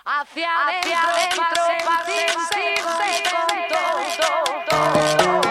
Hacia adentro, para sentirse contento.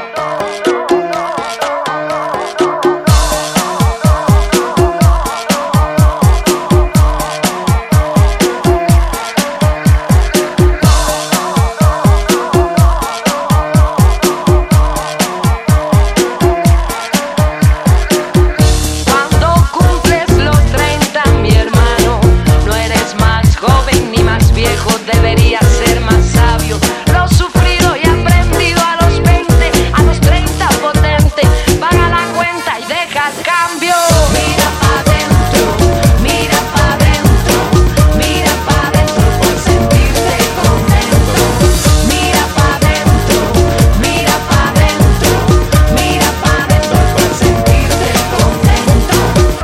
Debería ser más sabio. Lo sufrido y aprendido a los 20, a los 30 potente. Paga la cuenta y deja el cambio. Mira pa' dentro, mira pa' dentro, mira pa' dentro por sentirte contento. Mira pa' dentro, mira pa' dentro, mira pa' dentro por sentirte contento.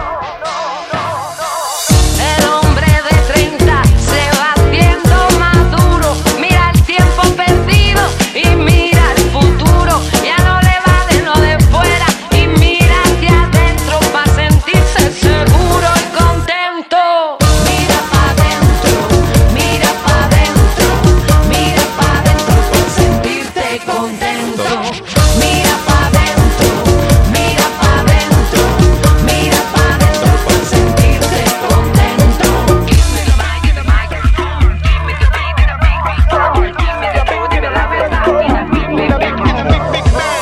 El hombre de 30 se va haciendo maduro, mira el tiempo perdido y mira el futuro. Ya no le vale lo de fuera y mira hacia adentro para sentirse seguro y contento. Mira pa' dentro, mira pa' dentro, mira pa' dentro por sentirte contento. Mira pa' dentro, mira pa' dentro, mira pa' dentro por sentirte contento. Give me the mic, give me the microphone, give me the beat and the beat, give me the booty, give me the big bang, give me the big bang. Give me the mic, give me the microphone, give me the beat and the beat, give me the booty,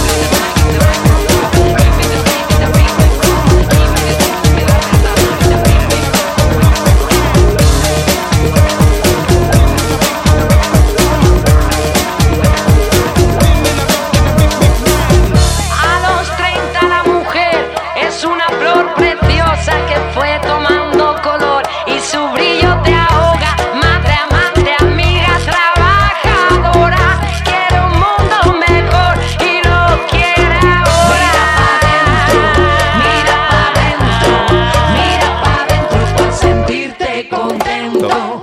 A los 30 la mujer es una flor preciosa que fue tomando color y su brillo te ahoga. Madre, amante, amiga, trabajadora, quiere un mundo mejor y lo quiere ahora. Mira pa' dentro, mira pa' dentro, mira pa' dentro por sentirte contento.